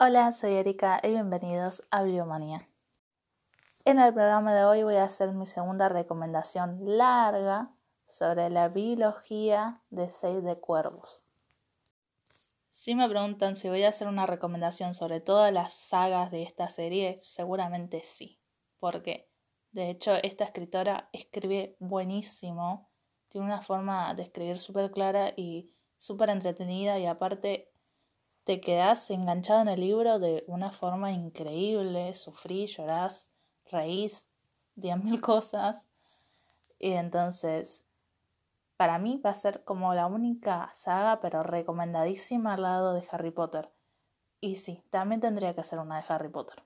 Hola, soy Erika y bienvenidos a Bibliomanía. En el programa de hoy voy a hacer mi segunda recomendación larga sobre la biología de Seis de Cuervos. Si me preguntan si voy a hacer una recomendación sobre todas las sagas de esta serie, seguramente sí, porque de hecho esta escritora escribe buenísimo, tiene una forma de escribir súper clara y súper entretenida y aparte te quedás enganchado en el libro de una forma increíble, sufrís, llorás, reís, 10.000 cosas. Y entonces, para mí va a ser como la única saga, pero recomendadísima al lado de Harry Potter. Y sí, también tendría que ser una de Harry Potter.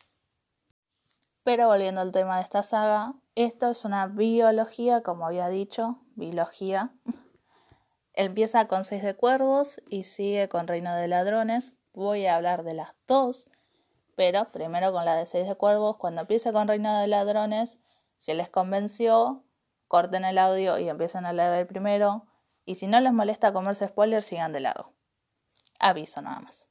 Pero volviendo al tema de esta saga, esto es una biología, como había dicho, biología. Empieza con Seis de Cuervos y sigue con Reino de Ladrones. Voy a hablar de las dos, pero primero con la de Seis de Cuervos. Cuando empiece con Reino de Ladrones, si les convenció, corten el audio y empiecen a leer el primero. Y si no les molesta comerse spoilers, sigan de largo. Aviso nada más.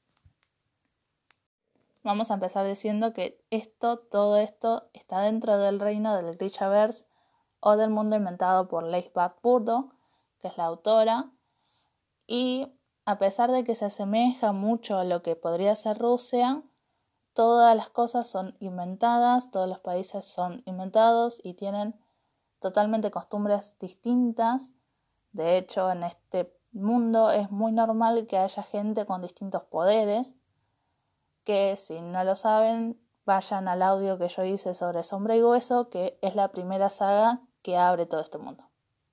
Vamos a empezar diciendo que todo esto está dentro del reino del Grishaverse o del mundo inventado por Leigh Bardugo, que es la autora. Y a pesar de que se asemeja mucho a lo que podría ser Rusia, todas las cosas son inventadas, todos los países son inventados y tienen totalmente costumbres distintas. De hecho, en este mundo es muy normal que haya gente con distintos poderes, que si no lo saben, vayan al audio que yo hice sobre Sombra y Hueso, que es la primera saga que abre todo este mundo.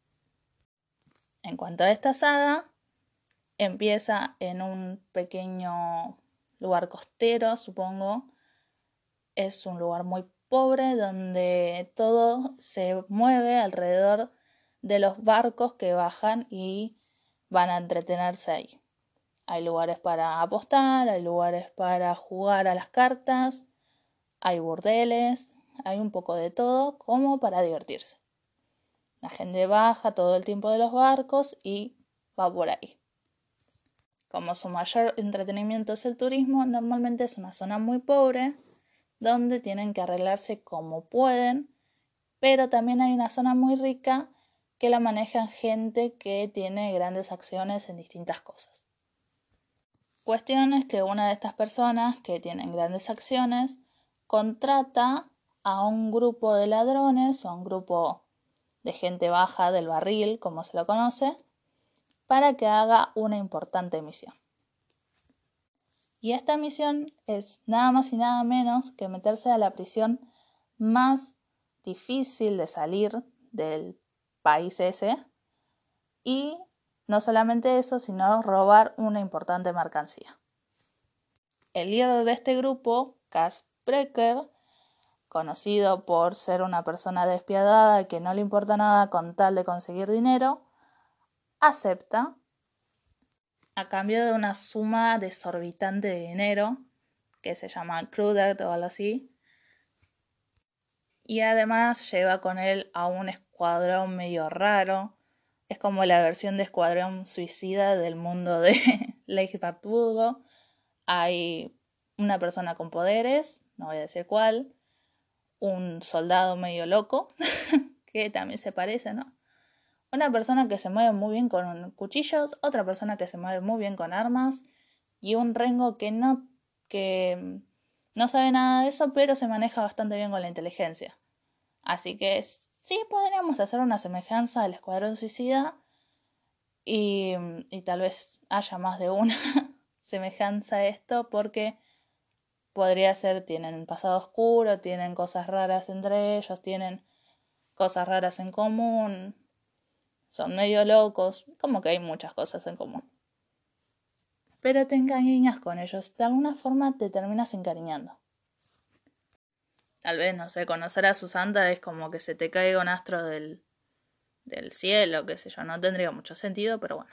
En cuanto a esta saga, empieza en un pequeño lugar costero, supongo. Es un lugar muy pobre donde todo se mueve alrededor de los barcos que bajan y van a entretenerse ahí. Hay lugares para apostar, hay lugares para jugar a las cartas, hay burdeles, hay un poco de todo como para divertirse. La gente baja todo el tiempo de los barcos y va por ahí. Como su mayor entretenimiento es el turismo, normalmente es una zona muy pobre donde tienen que arreglarse como pueden, pero también hay una zona muy rica que la manejan gente que tiene grandes acciones en distintas cosas. Cuestión es que una de estas personas que tienen grandes acciones contrata a un grupo de ladrones o a un grupo de gente baja del barril, como se lo conoce, para que haga una importante misión. Y esta misión es nada más y nada menos que meterse a la prisión más difícil de salir del país ese. Y no solamente eso, sino robar una importante mercancía. El líder de este grupo, Cass Brecker, conocido por ser una persona despiadada que no le importa nada con tal de conseguir dinero, acepta a cambio de una suma desorbitante de dinero que se llama Crudet o algo así, y además lleva con él a un escuadrón medio raro. Es como la versión de Escuadrón Suicida del mundo de Leigh Bardugo. Hay una persona con poderes, no voy a decir cuál, un soldado medio loco, que también se parece, ¿no? Una persona que se mueve muy bien con cuchillos, otra persona que se mueve muy bien con armas, y un Rengo que no sabe nada de eso, pero se maneja bastante bien con la inteligencia. Así que sí podríamos hacer una semejanza al Escuadrón Suicida y tal vez haya más de una semejanza a esto porque podría ser, tienen pasado oscuro, tienen cosas raras entre ellos, tienen cosas raras en común, son medio locos, como que hay muchas cosas en común. Pero te encariñas con ellos, de alguna forma te terminas encariñando. Tal vez, no sé, conocer a Susanta es como que se te caiga un astro del cielo, qué sé yo, no tendría mucho sentido, pero bueno.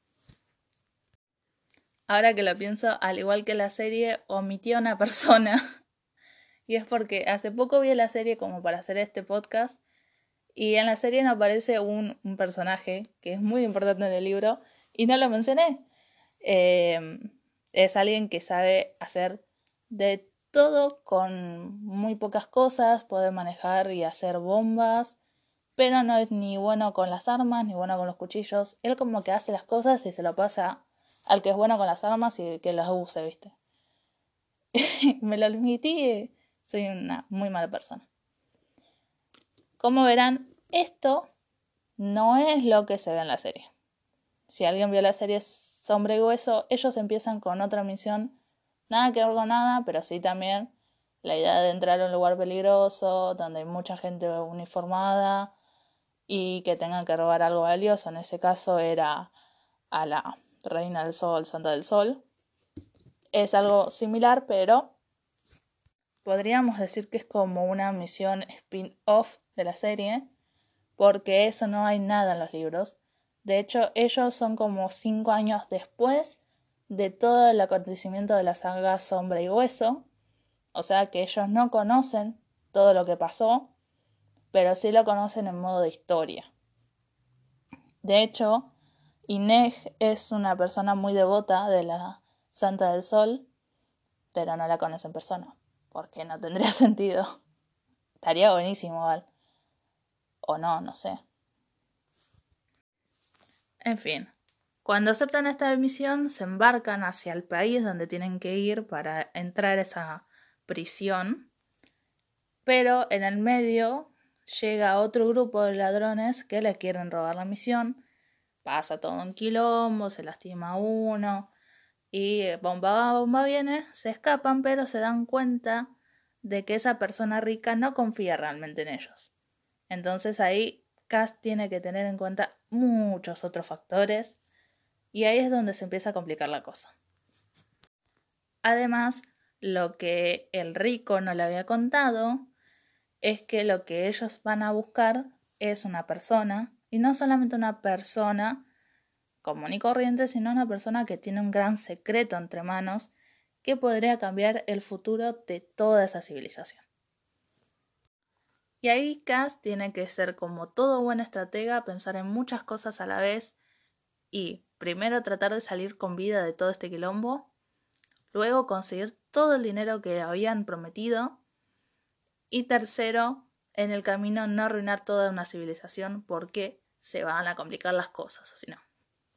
Ahora que lo pienso, al igual que la serie, omitió a una persona. Y es porque hace poco vi la serie como para hacer este podcast. Y en la serie no aparece un personaje que es muy importante en el libro. Y no lo mencioné. es alguien que sabe hacer de todo con muy pocas cosas, puede manejar y hacer bombas, pero no es ni bueno con las armas, ni bueno con los cuchillos. Él como que hace las cosas y se lo pasa al que es bueno con las armas y que las use, ¿viste? Me lo admití, soy una muy mala persona. Como verán, esto no es lo que se ve en la serie. Si alguien vio la serie Sombra y Hueso, ellos empiezan con otra misión, nada que ver con nada, pero sí también la idea de entrar a un lugar peligroso, donde hay mucha gente uniformada y que tengan que robar algo valioso. En ese caso era a la Reina del Sol, Santa del Sol. Es algo similar, pero podríamos decir que es como una misión spin-off de la serie, porque eso no hay nada en los libros. De hecho, ellos son como 5 años después de todo el acontecimiento de la saga Sombra y Hueso. O sea que ellos no conocen todo lo que pasó, pero sí lo conocen en modo de historia. De hecho, Ineg es una persona muy devota de la Santa del Sol, pero no la conoce en persona, porque no tendría sentido. Estaría buenísimo, ¿vale? O no, no sé. En fin, cuando aceptan esta misión, se embarcan hacia el país donde tienen que ir para entrar a esa prisión, pero en el medio llega otro grupo de ladrones que le quieren robar la misión, pasa todo un quilombo, se lastima uno, y bomba va, bomba viene, se escapan, pero se dan cuenta de que esa persona rica no confía realmente en ellos. Entonces ahí Cass tiene que tener en cuenta muchos otros factores, y ahí es donde se empieza a complicar la cosa. Además, lo que el rico no le había contado es que lo que ellos van a buscar es una persona, y no solamente una persona común y corriente, sino una persona que tiene un gran secreto entre manos que podría cambiar el futuro de toda esa civilización. Y ahí Cass tiene que ser, como todo buen estratega, pensar en muchas cosas a la vez y primero tratar de salir con vida de todo este quilombo, luego conseguir todo el dinero que habían prometido y tercero, en el camino no arruinar toda una civilización porque se van a complicar las cosas, o si no.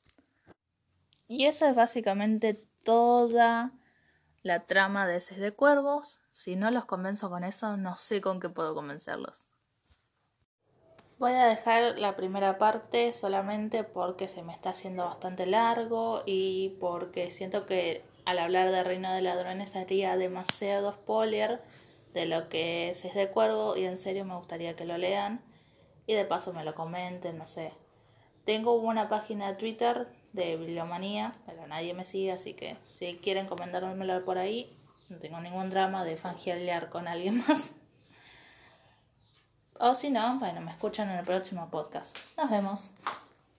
Y esa es básicamente toda la trama de Heces de Cuervos. Si no los convenzo con eso, no sé con qué puedo convencerlos. Voy a dejar la primera parte solamente porque se me está haciendo bastante largo y porque siento que al hablar de Reino de Ladrones haría demasiado spoiler de lo que es de Cuervo y en serio me gustaría que lo lean y de paso me lo comenten, no sé. Tengo una página de Twitter de Bibliomanía, pero nadie me sigue, así que si quieren comentármelo por ahí, no tengo ningún drama de fangirlear con alguien más. O si no, bueno, me escuchan en el próximo podcast. Nos vemos.